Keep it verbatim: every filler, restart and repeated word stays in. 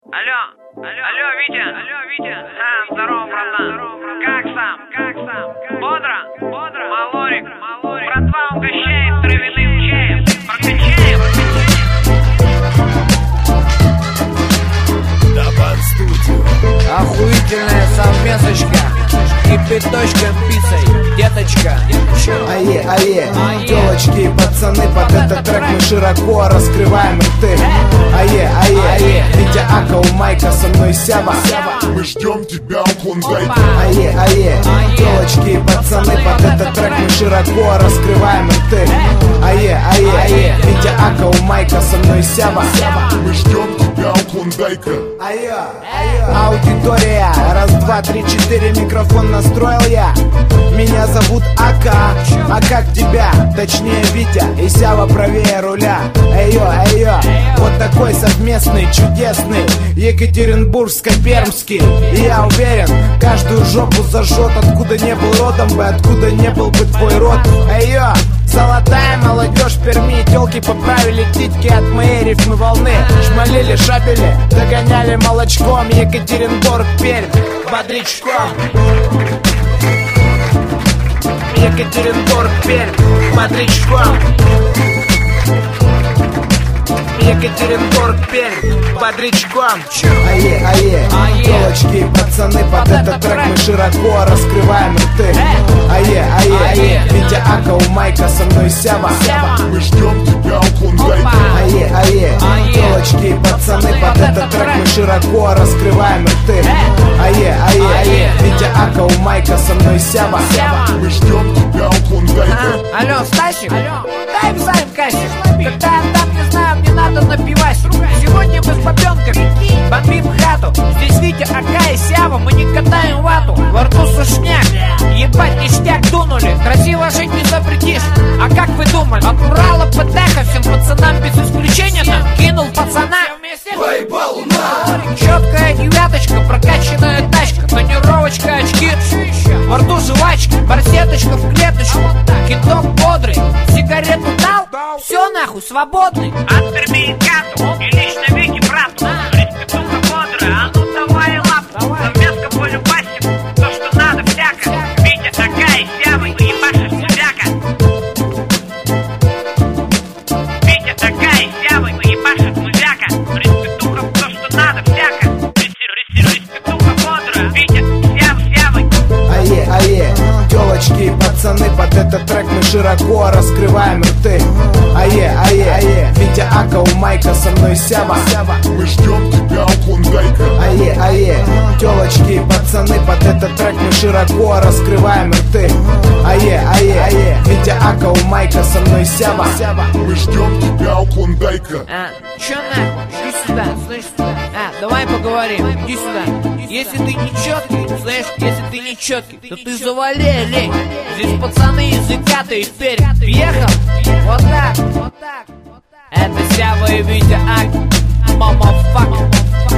Алло, алло, алло, Витя, алло, Витя. А, здорово, братан. Как сам? Как сам? Бодро? Бодро? Малорик, малорик. Братва угощает травяным чаем. Прокачаем. Табан Студио. Охуительная совместочка. Кипяточком пиццей, деточка. Ае, ае, девочки и пацаны, под этот трек мы широко раскрываем рты. Ае, ае, ае, Витя Ака, у Майка, со мной Сява. Мы ждем тебя у Клондайка. Ае, ае, девочки и пацаны, под этот трек мы широко раскрываем рты. Ае, ае, ае, Витя Ака, у Майка, со мной Сява. Мы ждем тебя у Клондайка. Ае, аудитория, раз, два, три, четыре, микрофон настроил я. Меня зовут Ака, а как тебя? Точнее Витя и Сява правее руля. Эйо, эйо, вот такой совместный, чудесный Екатеринбургско-Пермский. И я уверен, каждую жопу зажжет, откуда не был родом бы, откуда не был бы твой род. Эйо, золотая молодежь Перми, тёлки поправили титьки от моей рифмы волны. Шмалили, шабели, догоняли молочком. Екатеринбург, Пермь, бодрячком. Екатеринбург, Пермь, бодрячком. Екатеринбург, Пермь, бодрячком. Ае, ае, девочки и пацаны, под этот трек мы широко раскрываем рты. Ае, ае, ае, Витя Ака, у Майка, со мной Сява. Мы ждем тебя у Клондайка. Ае, ае, девочки и пацаны, под этот трек мы широко раскрываем рты. Ае, ае, ае, Витя Ака, у Майка, со мной Сява. Мы ждем тебя у Клондайка. Алло, Стасик, дай взаим кассик. Когда я там, не знаю, мне надо напивать. Сегодня мы с бабенками бомбим хату. Здесь Витя, Ака и Сява, мы не катаем вату. Во рту сушняк, ебать ништяк дунули. Красиво жить не запретишь. А как вы думали? От Урала Патеха всем пацанам без исключения там кинул пацана. Поебал на. Четкая девяточка, прокачанная тачка, тонировочка, очки, во рту жвачки, барсеточка в клеточку, кидок бодрый, сигарету дал, все нахуй, свободный. От Перми и Кату, и лично Вики брату. Респектуха бодрая, а ну давай лапу. Совместка по любасику, то что надо всяко. Витя, Ака и Сява, ебашишь всяко. Витя, Ака и Сява, ебашишь музяка. Респектуха, то что надо всяко. Респектуха бодрая, Витя, Сява, Сява. Ае, ае, девочки и пацаны, под этот трек мы широко раскрываем рты. Ае, ае, ае, Витя Ака, у Майка, со мной Сява. Мы ждем тебя у Клондайка. Ае, ае, девочки и пацаны, под этот трек мы широко раскрываем рты. Ае, ае, ае, Витя Ака, у Майка, со мной Сява. Мы ждем тебя у Клондайка. А, чё нахуй? Иди сюда, слышь, а, давай поговорим, иди сюда. Если ты не четкий, знаешь, если ты не четкий, то ты завали, лень. Здесь пацаны из Иката и Пермь. Въехал? Вот так, вот так. Это Сява и Витя Ак, мама фак.